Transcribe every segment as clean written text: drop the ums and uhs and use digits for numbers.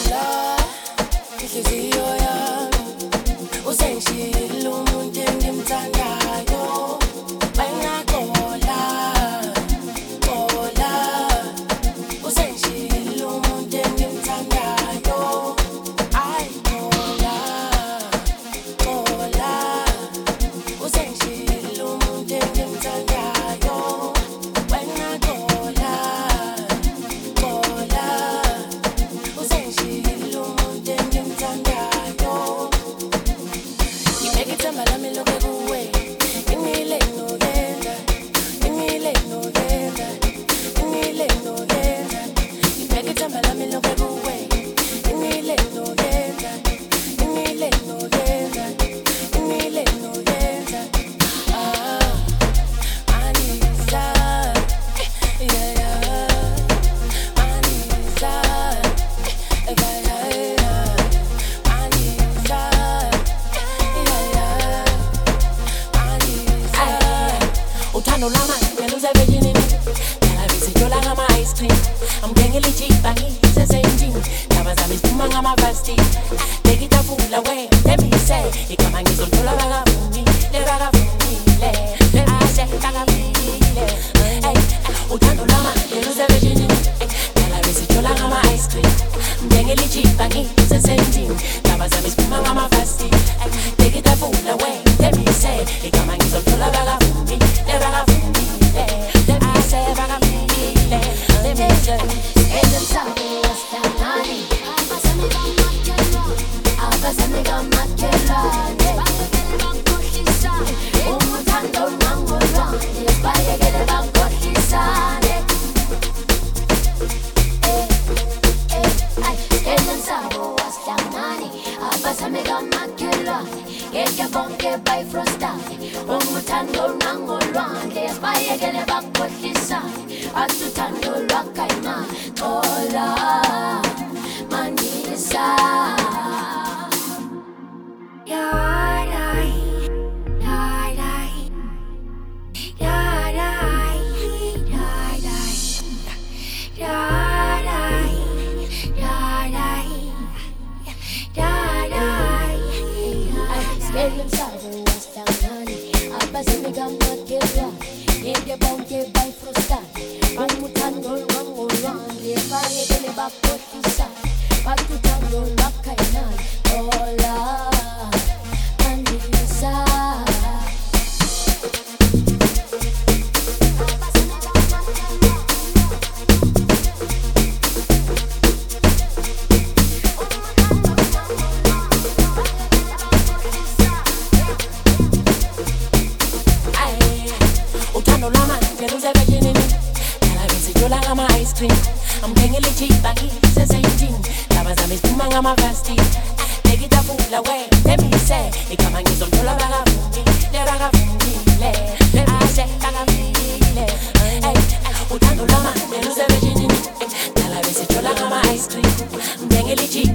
inhliziyo yami usengishilo umuntu engimthandayo bengaxola xola usengishilo umuntu engimthandayo ay xola xola usengishilo umuntu engimthandayo bengaxola xola usengishilo umuntu engimthandayo ngibeka ithemba lami lokhu kuwe ngimile nokenda ngimile nokenda ngimile nokenda ngibeka ithemba lami lokhu kuwe ngimile nokenda ngimile nokenda ngimile nokenda Anisa yeah yeah Anisa yeah yeah Anisa uthando lama ngeluze virginity nalabisiyo ngama ice cream amgengele jipa ngisesendini ndaba zami ziphuma ngamavasti bekitafula we let me say igama ngizolithola bakavumile bakavumile ase bakavumile uthando lama ngeluze virginity nalabisiyo ngama ice cream amgengele jipa ngisesendini ndaba zami ziphuma ngamavasti bekitafula we let me say igama ngizolithola bakavumile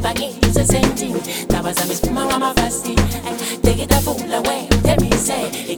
Take it up, pull away. Let me say.